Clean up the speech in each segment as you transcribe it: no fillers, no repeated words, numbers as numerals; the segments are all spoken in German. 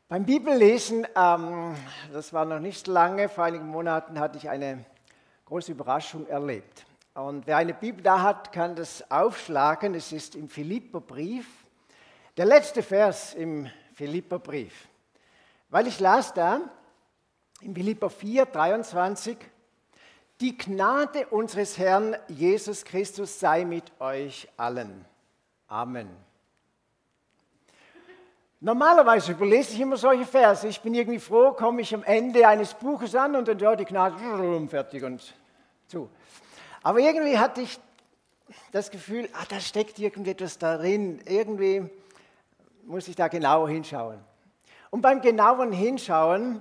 Beim Bibellesen, das war noch nicht lange, vor einigen Monaten hatte ich eine große Überraschung erlebt. Und wer eine Bibel da hat, kann das aufschlagen. Es ist im Philipperbrief, der letzte Vers im Philipperbrief. Weil ich las da, in Philipper 4, 23, die Gnade unseres Herrn Jesus Christus sei mit euch allen. Amen. Normalerweise überlese ich immer solche Verse. Ich bin irgendwie froh, komme ich am Ende eines Buches an und dann die Gnade, fertig und zu. Aber irgendwie hatte ich das Gefühl, da steckt irgendetwas darin. Irgendwie muss ich da genauer hinschauen. Und beim genauen Hinschauen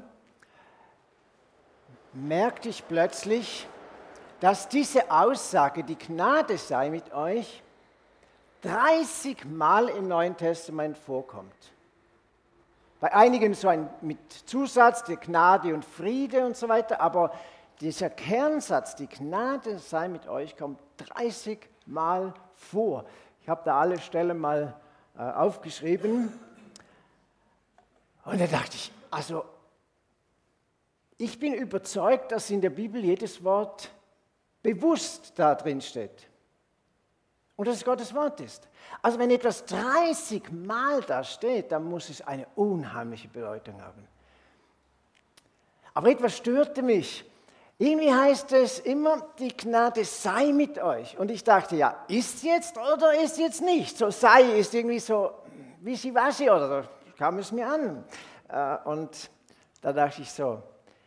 merkte ich plötzlich, dass diese Aussage, die Gnade sei mit euch, 30 Mal im Neuen Testament vorkommt. Bei einigen so mit Zusatz, die Gnade und Friede und so weiter, aber dieser Kernsatz, die Gnade sei mit euch, kommt 30 Mal vor. Ich habe da alle Stellen mal aufgeschrieben und da dachte ich, also ich bin überzeugt, dass in der Bibel jedes Wort bewusst da drin steht und dass es Gottes Wort ist. Also wenn etwas 30 Mal da steht, dann muss es eine unheimliche Bedeutung haben. Aber etwas störte mich. Irgendwie heißt es immer, die Gnade sei mit euch. Und ich dachte, ja, ist jetzt oder ist jetzt nicht? So sei ist irgendwie so, wie sie war sie oder so kam es mir an. Und da dachte ich so,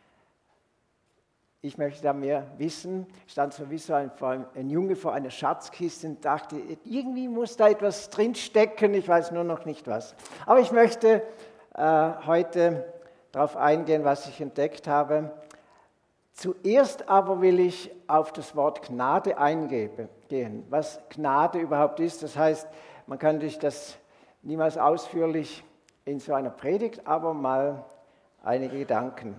ich möchte da mehr wissen, stand so wie so ein Junge vor einer Schatzkiste und dachte, irgendwie muss da etwas drinstecken, ich weiß nur noch nicht was. Aber ich möchte heute darauf eingehen, was ich entdeckt habe. Zuerst aber will ich auf das Wort Gnade eingehen, was Gnade überhaupt ist. Das heißt, man kann sich das niemals ausführlich in so einer Predigt, aber mal einige Gedanken.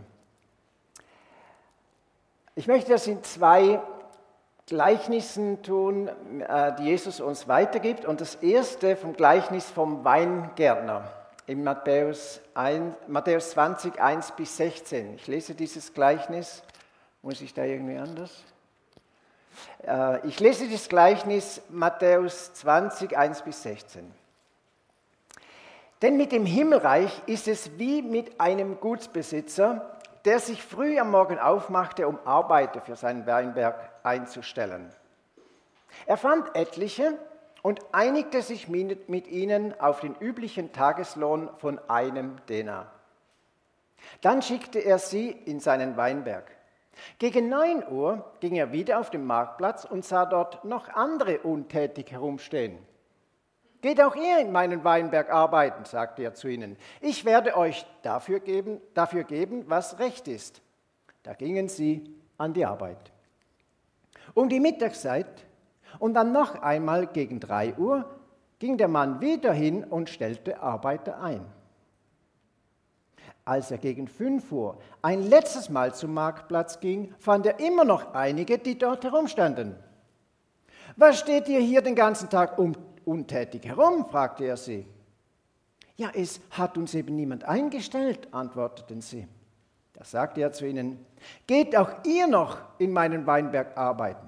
Ich möchte das in zwei Gleichnissen tun, die Jesus uns weitergibt. Und das erste vom Gleichnis vom Weingärtner in Matthäus 20, 1 bis 16. Ich lese dieses Gleichnis. Muss ich da irgendwie anders? Ich lese dieses Gleichnis Matthäus 20, 1 bis 16. Denn mit dem Himmelreich ist es wie mit einem Gutsbesitzer, der sich früh am Morgen aufmachte, um Arbeiter für seinen Weinberg einzustellen. Er fand etliche und einigte sich mit ihnen auf den üblichen Tageslohn von 1 Denar. Dann schickte er sie in seinen Weinberg. Gegen 9 Uhr ging er wieder auf den Marktplatz und sah dort noch andere untätig herumstehen. Geht auch ihr in meinen Weinberg arbeiten, sagte er zu ihnen. Ich werde euch dafür geben, was recht ist. Da gingen sie an die Arbeit. Um die Mittagszeit und dann noch einmal gegen 3 Uhr ging der Mann wieder hin und stellte Arbeiter ein. Als er gegen 5 Uhr ein letztes Mal zum Marktplatz ging, fand er immer noch einige, die dort herumstanden. Was steht ihr hier den ganzen Tag untätig herum? Fragte er sie. Ja, es hat uns eben niemand eingestellt, antworteten sie. Da sagte er zu ihnen, geht auch ihr noch in meinen Weinberg arbeiten.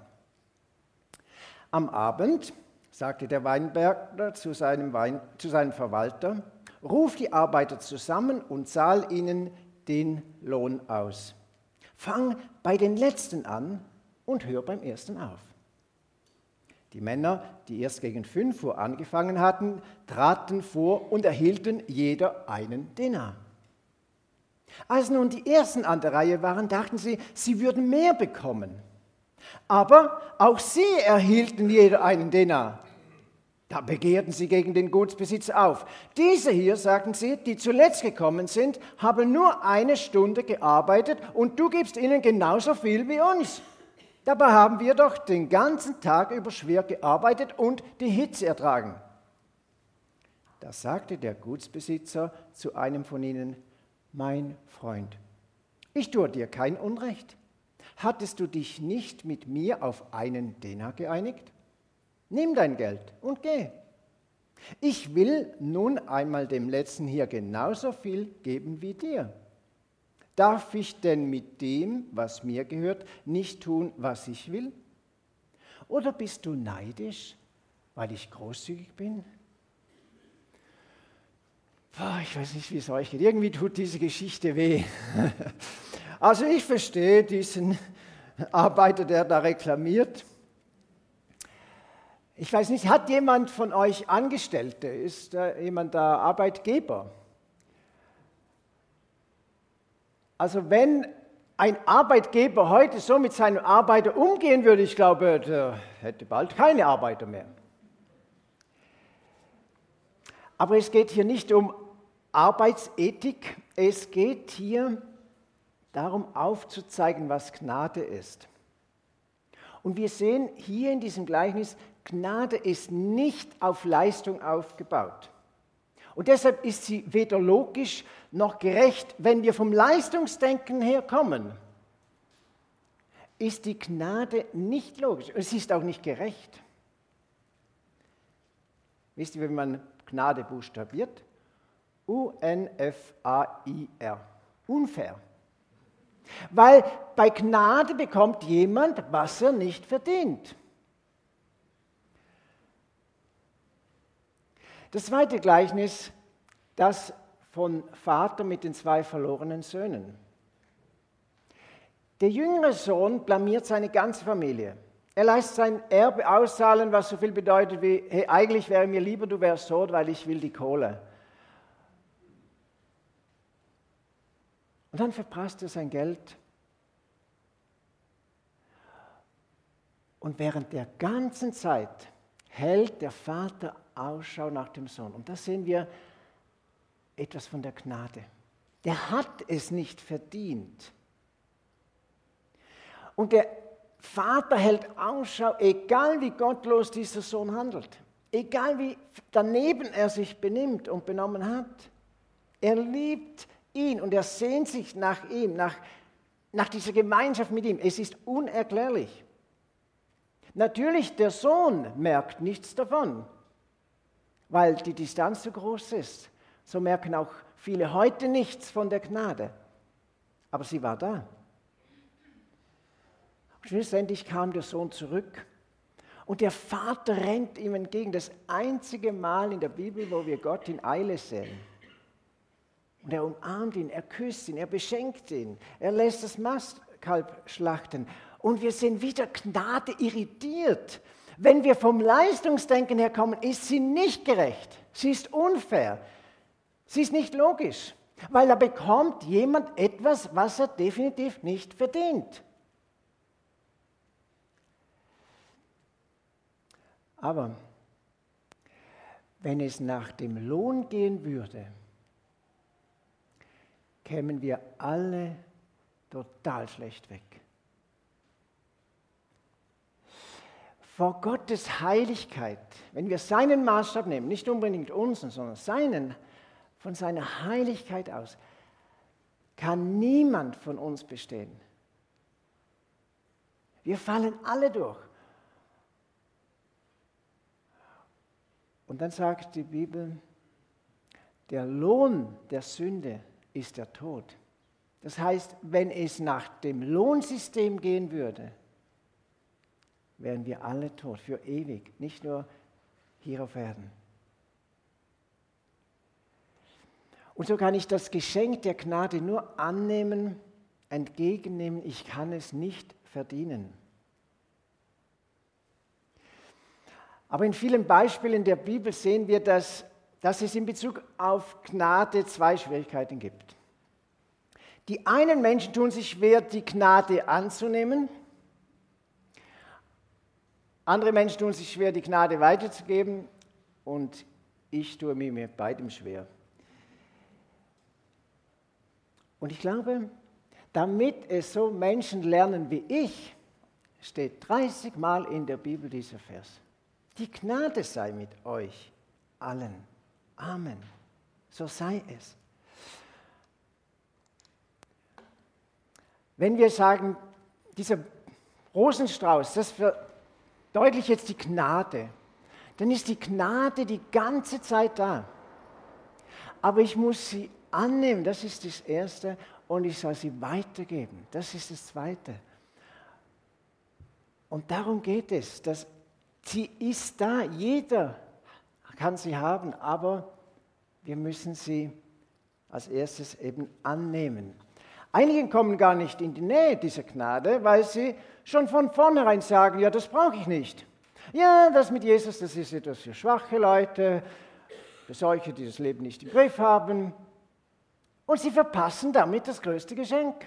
Am Abend sagte der Weinberger zu seinem Verwalter, ruf die Arbeiter zusammen und zahl ihnen den Lohn aus. Fang bei den Letzten an und hör beim Ersten auf. Die Männer, die erst gegen 5 Uhr angefangen hatten, traten vor und erhielten jeder 1 Denar. Als nun die Ersten an der Reihe waren, dachten sie, sie würden mehr bekommen. Aber auch sie erhielten jeder 1 Denar. Da begehrten sie gegen den Gutsbesitzer auf. Diese hier, sagten sie, die zuletzt gekommen sind, haben nur 1 Stunde gearbeitet und du gibst ihnen genauso viel wie uns. Dabei haben wir doch den ganzen Tag über schwer gearbeitet und die Hitze ertragen. Da sagte der Gutsbesitzer zu einem von ihnen, mein Freund, ich tue dir kein Unrecht. Hattest du dich nicht mit mir auf 1 Denar geeinigt? Nimm dein Geld und geh. Ich will nun einmal dem Letzten hier genauso viel geben wie dir. Darf ich denn mit dem, was mir gehört, nicht tun, was ich will? Oder bist du neidisch, weil ich großzügig bin? Ich weiß nicht, wie es euch geht. Irgendwie tut diese Geschichte weh. Also ich verstehe diesen Arbeiter, der da reklamiert. Ich weiß nicht, hat jemand von euch Angestellte? Ist jemand da Arbeitgeber? Also wenn ein Arbeitgeber heute so mit seinem Arbeiter umgehen würde, ich glaube, der hätte bald keine Arbeiter mehr. Aber es geht hier nicht um Arbeitsethik, es geht hier darum aufzuzeigen, was Gnade ist. Und wir sehen hier in diesem Gleichnis, Gnade ist nicht auf Leistung aufgebaut. Und deshalb ist sie weder logisch noch gerecht. Wenn wir vom Leistungsdenken her kommen, ist die Gnade nicht logisch. Und sie ist auch nicht gerecht. Wisst ihr, wie man Gnade buchstabiert? U-N-F-A-I-R. Unfair. Weil bei Gnade bekommt jemand, was er nicht verdient. Das zweite Gleichnis, das von Vater mit den 2 verlorenen Söhnen. Der jüngere Sohn blamiert seine ganze Familie. Er lässt sein Erbe auszahlen, was so viel bedeutet wie, hey, eigentlich wäre mir lieber, du wärst tot, weil ich will die Kohle. Und dann verprasst er sein Geld. Und während der ganzen Zeit hält der Vater Ausschau nach dem Sohn. Und da sehen wir etwas von der Gnade. Der hat es nicht verdient. Und der Vater hält Ausschau, egal wie gottlos dieser Sohn handelt, egal wie daneben er sich benimmt und benommen hat. Er liebt ihn und er sehnt sich nach ihm, nach dieser Gemeinschaft mit ihm. Es ist unerklärlich. Natürlich, der Sohn merkt nichts davon, weil die Distanz zu groß ist. So merken auch viele heute nichts von der Gnade. Aber sie war da. Schlussendlich kam der Sohn zurück und der Vater rennt ihm entgegen. Das einzige Mal in der Bibel, wo wir Gott in Eile sehen. Und er umarmt ihn, er küsst ihn, er beschenkt ihn, er lässt das Mastkalb schlachten. Und wir sehen wieder Gnade irritiert. Wenn wir vom Leistungsdenken her kommen, ist sie nicht gerecht. Sie ist unfair. Sie ist nicht logisch. Weil da bekommt jemand etwas, was er definitiv nicht verdient. Aber wenn es nach dem Lohn gehen würde, kämen wir alle total schlecht weg. Vor Gottes Heiligkeit, wenn wir seinen Maßstab nehmen, nicht unbedingt unseren, sondern von seiner Heiligkeit aus, kann niemand von uns bestehen. Wir fallen alle durch. Und dann sagt die Bibel, der Lohn der Sünde ist der Tod. Das heißt, wenn es nach dem Lohnsystem gehen würde, wären wir alle tot, für ewig, nicht nur hier auf Erden. Und so kann ich das Geschenk der Gnade nur annehmen, entgegennehmen, ich kann es nicht verdienen. Aber in vielen Beispielen der Bibel sehen wir, dass es in Bezug auf Gnade 2 Schwierigkeiten gibt. Die einen Menschen tun sich schwer, die Gnade anzunehmen. Andere Menschen tun sich schwer, die Gnade weiterzugeben. Und ich tue mir mit beidem schwer. Und ich glaube, damit es so Menschen lernen wie ich, steht 30 Mal in der Bibel dieser Vers. Die Gnade sei mit euch allen. Amen. So sei es. Wenn wir sagen, dieser Rosenstrauß, das verdeutlicht jetzt die Gnade, dann ist die Gnade die ganze Zeit da. Aber ich muss sie annehmen, das ist das Erste, und ich soll sie weitergeben, das ist das Zweite. Und darum geht es, dass sie ist da, jeder kann sie haben, aber wir müssen sie als erstes eben annehmen. Einige kommen gar nicht in die Nähe dieser Gnade, weil sie schon von vornherein sagen, ja, das brauche ich nicht. Ja, das mit Jesus, das ist etwas für schwache Leute, für solche, die das Leben nicht im Griff haben. Und sie verpassen damit das größte Geschenk.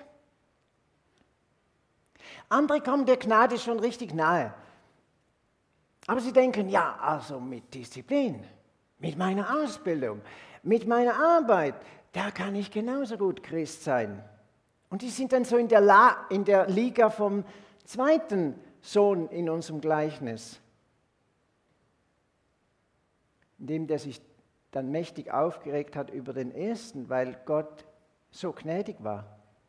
Andere kommen der Gnade schon richtig nahe. Aber sie denken, ja, also mit Disziplin, mit meiner Ausbildung, mit meiner Arbeit, da kann ich genauso gut Christ sein. Und die sind dann so in der Liga vom zweiten Sohn in unserem Gleichnis, indem der sich dann mächtig aufgeregt hat über den ersten, weil Gott so gnädig war.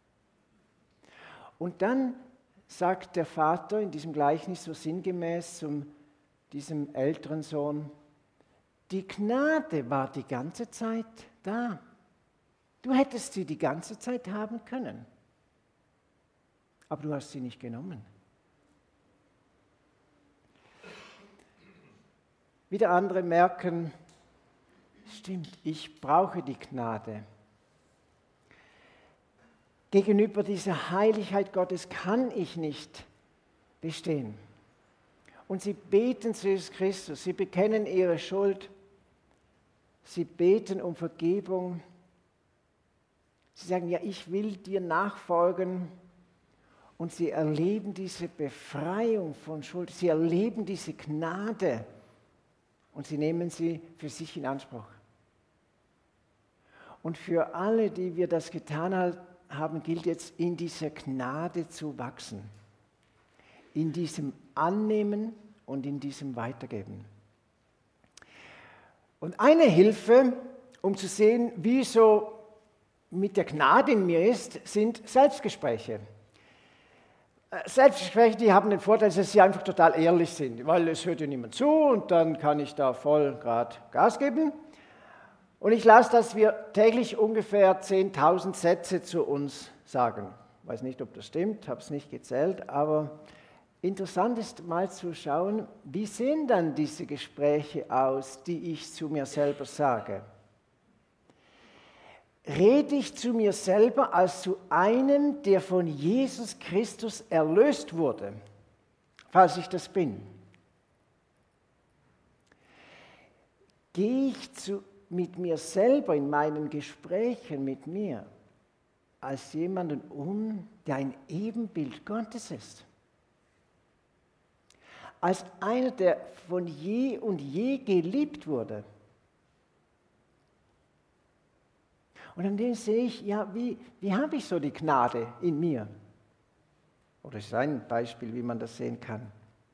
Und dann sagt der Vater in diesem Gleichnis so sinngemäß zu diesem älteren Sohn, die Gnade war die ganze Zeit da. Du hättest sie die ganze Zeit haben können, aber du hast sie nicht genommen. Wieder andere merken, stimmt, ich brauche die Gnade. Gegenüber dieser Heiligkeit Gottes kann ich nicht bestehen. Und sie beten zu Jesus Christus, sie bekennen ihre Schuld, sie beten um Vergebung. Sie sagen, ja, ich will dir nachfolgen. Und sie erleben diese Befreiung von Schuld, sie erleben diese Gnade und sie nehmen sie für sich in Anspruch. Und für alle, die wir das getan haben, gilt jetzt, in dieser Gnade zu wachsen. In diesem Annehmen und in diesem Weitergeben. Und eine Hilfe, um zu sehen, wie so mit der Gnade in mir ist, sind Selbstgespräche. Selbstgespräche, die haben den Vorteil, dass sie einfach total ehrlich sind, weil es hört ja niemand zu und dann kann ich da voll gerade Gas geben. Und ich lasse, dass wir täglich ungefähr 10.000 Sätze zu uns sagen. Ich weiß nicht, ob das stimmt, habe es nicht gezählt, aber interessant ist mal zu schauen, wie sehen dann diese Gespräche aus, die ich zu mir selber sage. Rede ich zu mir selber als zu einem, der von Jesus Christus erlöst wurde, falls ich das bin? Gehe ich mit mir selber in meinen Gesprächen mit mir als jemanden um, der ein Ebenbild Gottes ist? Als einer, der von je und je geliebt wurde? Und an dem sehe ich, ja, wie habe ich so die Gnade in mir? Oder das ist ein Beispiel, wie man das sehen kann.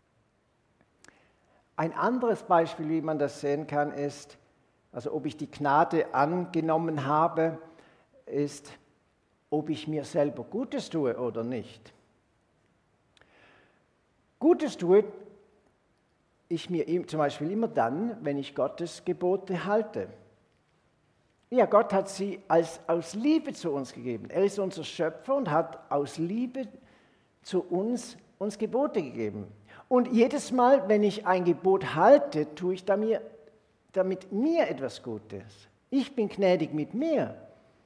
Ein anderes Beispiel, wie man das sehen kann, ist, also ob ich die Gnade angenommen habe, ist, ob ich mir selber Gutes tue oder nicht. Gutes tue ich mir zum Beispiel immer dann, wenn ich Gottes Gebote halte. Ja, Gott hat sie aus Liebe zu uns gegeben. Er ist unser Schöpfer und hat aus Liebe zu uns Gebote gegeben. Und jedes Mal, wenn ich ein Gebot halte, tue ich damit mir etwas Gutes. Ich bin gnädig mit mir.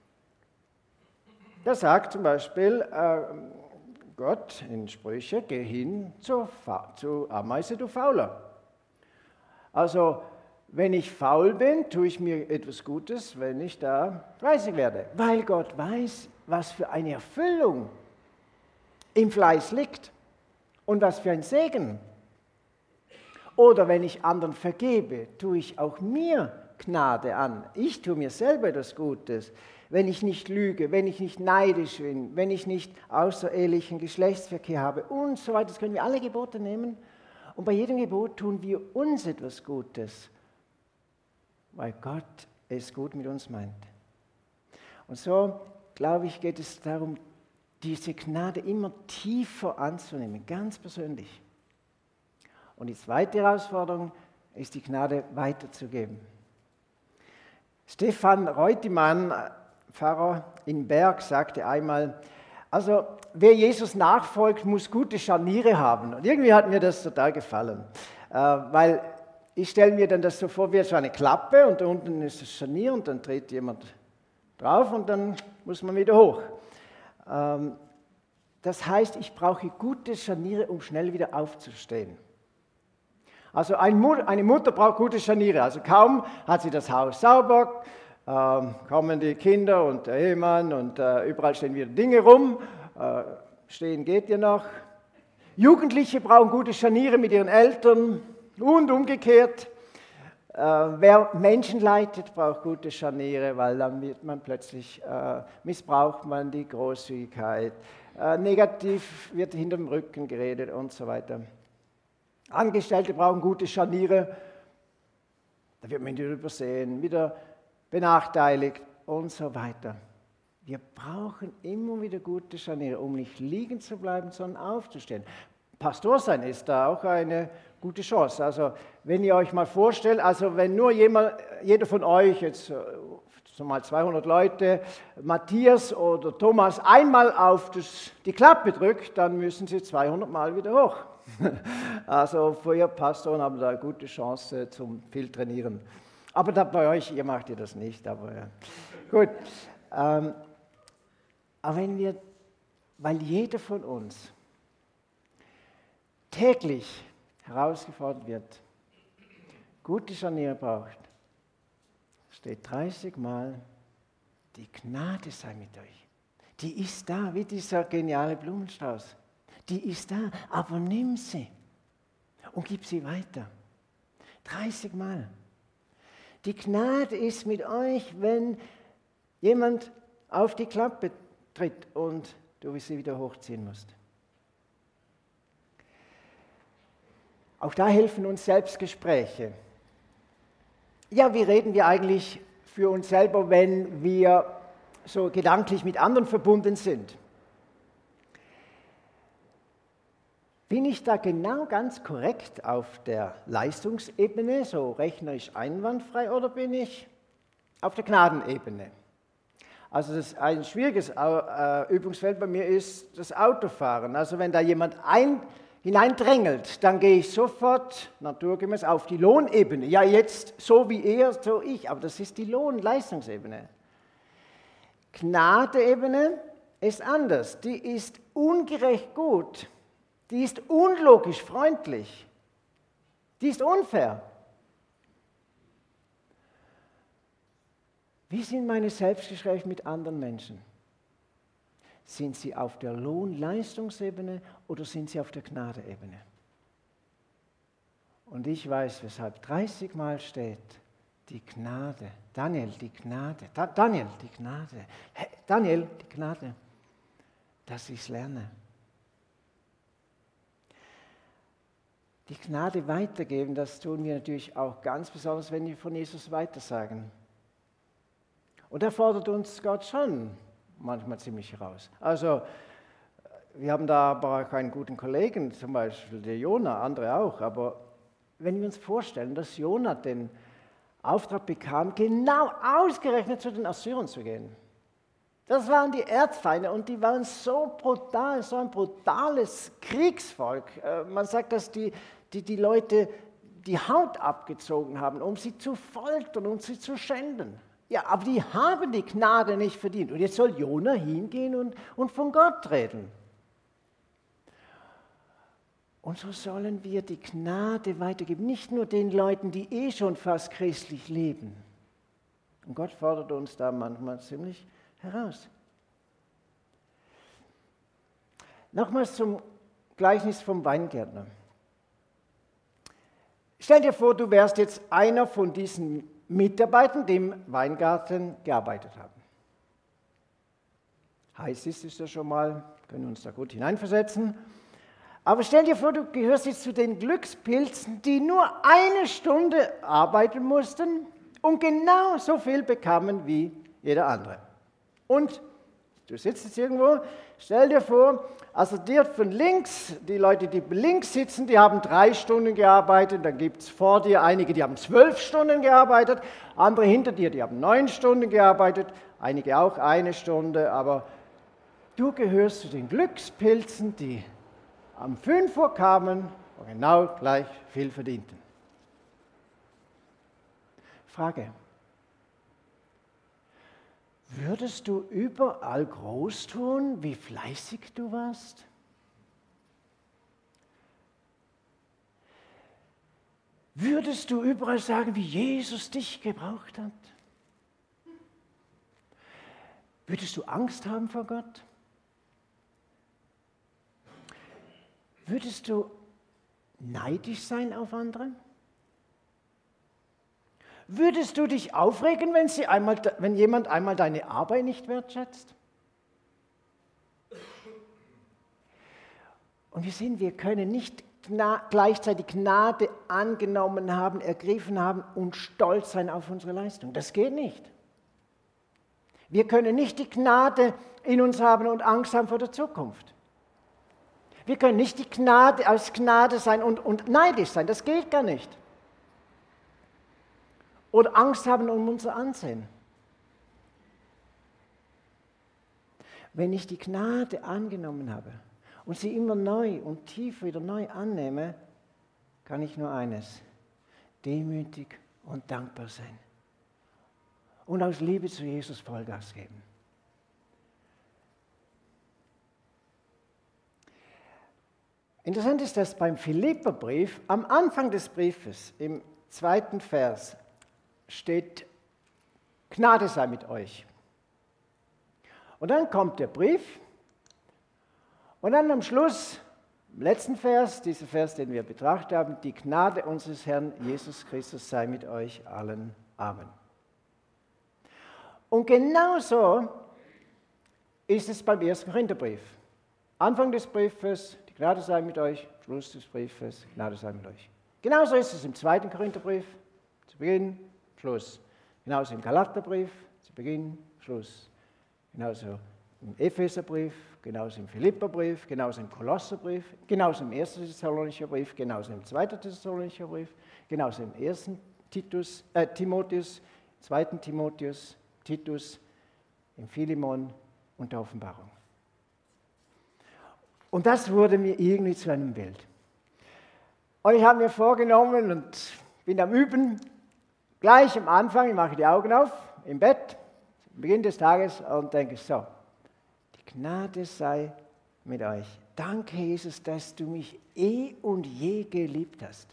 Da sagt zum Beispiel Gott in Sprüche, geh hin zur Ameise, du Fauler. Also, wenn ich faul bin, tue ich mir etwas Gutes, wenn ich da fleißig werde. Weil Gott weiß, was für eine Erfüllung im Fleiß liegt und was für ein Segen. Oder wenn ich anderen vergebe, tue ich auch mir Gnade an. Ich tue mir selber etwas Gutes. Wenn ich nicht lüge, wenn ich nicht neidisch bin, wenn ich nicht außerehelichen Geschlechtsverkehr habe und so weiter. Das können wir alle Gebote nehmen. Und bei jedem Gebot tun wir uns etwas Gutes, weil Gott es gut mit uns meint. Und so, glaube ich, geht es darum, diese Gnade immer tiefer anzunehmen, ganz persönlich. Und die zweite Herausforderung ist die Gnade weiterzugeben. Stefan Reutemann, Pfarrer in Berg, sagte einmal, also wer Jesus nachfolgt, muss gute Scharniere haben. Und irgendwie hat mir das total gefallen, weil ich stelle mir dann das so vor wie so eine Klappe und da unten ist das Scharnier und dann dreht jemand drauf und dann muss man wieder hoch. Das heißt, ich brauche gute Scharniere, um schnell wieder aufzustehen. Also eine Mutter braucht gute Scharniere. Also kaum hat sie das Haus sauber, kommen die Kinder und der Ehemann und überall stehen wieder Dinge rum. Stehen geht ja noch. Jugendliche brauchen gute Scharniere mit ihren Eltern und umgekehrt. Wer Menschen leitet, braucht gute Scharniere, weil dann wird man plötzlich, missbraucht man die Großzügigkeit. Negativ wird hinter dem Rücken geredet und so weiter. Angestellte brauchen gute Scharniere, da wird man wieder übersehen, wieder benachteiligt und so weiter. Wir brauchen immer wieder gute Scharniere, um nicht liegen zu bleiben, sondern aufzustehen. Pastor sein ist da auch eine gute Chance. Also wenn ihr euch mal vorstellt, also wenn nur jeder von euch, jetzt so mal 200 Leute, Matthias oder Thomas einmal auf die Klappe drückt, dann müssen sie 200 Mal wieder hoch. Also für ihr Pastoren haben da eine gute Chance zum viel Trainieren. Aber da bei euch, ihr macht das nicht. Aber ja. Gut. Aber weil jeder von uns täglich herausgefordert wird, gute Scharniere braucht, steht 30 Mal, die Gnade sei mit euch. Die ist da, wie dieser geniale Blumenstrauß. Die ist da, aber nimm sie und gib sie weiter. 30 Mal. Die Gnade ist mit euch, wenn jemand auf die Klappe tritt und du sie wieder hochziehen musst. Auch da helfen uns Selbstgespräche. Ja, wie reden wir eigentlich für uns selber, wenn wir so gedanklich mit anderen verbunden sind? Bin ich da genau ganz korrekt auf der Leistungsebene, so rechnerisch einwandfrei, oder bin ich auf der Gnadenebene? Also ein schwieriges Übungsfeld bei mir ist das Autofahren. Also wenn da jemand hineindrängelt, dann gehe ich sofort naturgemäß auf die Lohnebene. Ja, jetzt so wie er, so ich, aber das ist die Lohn-Leistungsebene. Gnadeebene ist anders, die ist ungerecht gut. Die ist unlogisch freundlich. Die ist unfair. Wie sind meine Selbstgespräche mit anderen Menschen? Sind sie auf der Lohn-Leistungsebene oder sind sie auf der Gnadeebene? Und ich weiß, weshalb 30 Mal steht, die Gnade. Daniel, die Gnade. Daniel, die Gnade. Hey, Daniel, die Gnade. Dass ich es lerne. Die Gnade weitergeben, das tun wir natürlich auch ganz besonders, wenn wir von Jesus weitersagen. Und da fordert uns Gott schon manchmal ziemlich heraus. Also, wir haben da aber auch einen guten Kollegen, zum Beispiel der Jona, andere auch. Aber wenn wir uns vorstellen, dass Jona den Auftrag bekam, genau ausgerechnet zu den Assyrern zu gehen. Das waren die Erzfeinde und die waren so brutal, so ein brutales Kriegsvolk. Man sagt, dass die Leute die Haut abgezogen haben, um sie zu foltern und sie zu schänden. Ja, aber die haben die Gnade nicht verdient. Und jetzt soll Jona hingehen und von Gott reden. Und so sollen wir die Gnade weitergeben, nicht nur den Leuten, die schon fast christlich leben. Und Gott fordert uns da manchmal ziemlich heraus. Nochmals zum Gleichnis vom Weingärtner. Stell dir vor, du wärst jetzt einer von diesen Mitarbeitern, die im Weingarten gearbeitet haben. Heiß ist es ja schon mal, können uns da gut hineinversetzen. Aber stell dir vor, du gehörst jetzt zu den Glückspilzen, die nur 1 Stunde arbeiten mussten und genau so viel bekamen wie jeder andere. Und Du sitzt jetzt irgendwo, stell dir vor, also dir von links, die Leute, die links sitzen, die haben 3 Stunden gearbeitet, dann gibt es vor dir einige, die haben 12 Stunden gearbeitet, andere hinter dir, die haben 9 Stunden gearbeitet, einige auch 1 Stunde, aber du gehörst zu den Glückspilzen, die um 5 Uhr kamen und genau gleich viel verdienten. Frage. Würdest du überall groß tun, wie fleißig du warst? Würdest du überall sagen, wie Jesus dich gebraucht hat? Würdest du Angst haben vor Gott? Würdest du neidisch sein auf andere? Würdest du dich aufregen, wenn jemand einmal deine Arbeit nicht wertschätzt? Und wir sehen, wir können nicht gleichzeitig Gnade angenommen haben, ergriffen haben und stolz sein auf unsere Leistung. Das geht nicht. Wir können nicht die Gnade in uns haben und Angst haben vor der Zukunft. Wir können nicht die Gnade als Gnade sein und neidisch sein. Das geht gar nicht. Oder Angst haben um unser Ansehen. Wenn ich die Gnade angenommen habe und sie immer neu und tief wieder neu annehme, kann ich nur eines: demütig und dankbar sein. Und aus Liebe zu Jesus Vollgas geben. Interessant ist, dass beim Philipperbrief am Anfang des Briefes, im 2. Vers, steht: Gnade sei mit euch. Und dann kommt der Brief und dann am Schluss, im letzten Vers, dieser Vers, den wir betrachtet haben: die Gnade unseres Herrn Jesus Christus sei mit euch allen. Amen. Und genauso ist es beim 1. Korintherbrief. Anfang des Briefes: die Gnade sei mit euch. Schluss des Briefes: Gnade sei mit euch. Genauso ist es im 2. Korintherbrief. Zu Beginn, Schluss. Genauso im Galaterbrief, zu Beginn, Schluss. Genauso im Epheserbrief, genauso im Philipperbrief, genauso im Kolosserbrief, genauso im 1. Thessalonicher Brief, genauso im 2. Thessalonicher Brief, genauso im 1. Timotheus, 2. Timotheus, Titus, im Philemon und der Offenbarung. Und das wurde mir irgendwie zu einem Bild. Und ich habe mir vorgenommen und bin am Üben, gleich am Anfang, ich mache die Augen auf, im Bett, am Beginn des Tages und denke so: die Gnade sei mit euch. Danke, Jesus, dass du mich und je geliebt hast.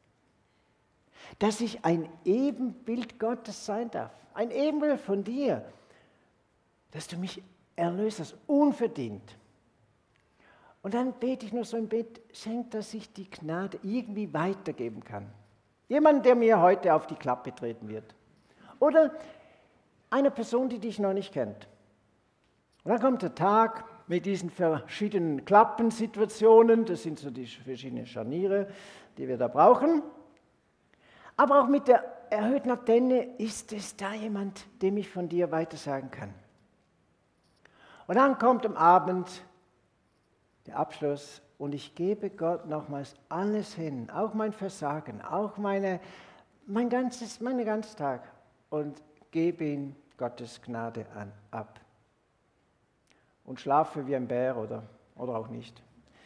Dass ich ein Ebenbild Gottes sein darf, ein Ebenbild von dir. Dass du mich erlöst hast, unverdient. Und dann bete ich nur so im Bett: schenkt, dass ich die Gnade irgendwie weitergeben kann. Jemand, der mir heute auf die Klappe treten wird. Oder eine Person, die dich noch nicht kennt. Und dann kommt der Tag mit diesen verschiedenen Klappensituationen. Das sind so die verschiedenen Scharniere, die wir da brauchen. Aber auch mit der erhöhten Antenne: ist es da jemand, dem ich von dir weitersagen kann? Und dann kommt am Abend der Abschluss und ich gebe Gott nochmals alles hin, auch mein Versagen, auch meinen ganzen Tag, und gebe ihm Gottes Gnade ab. Und schlafe wie ein Bär oder auch nicht.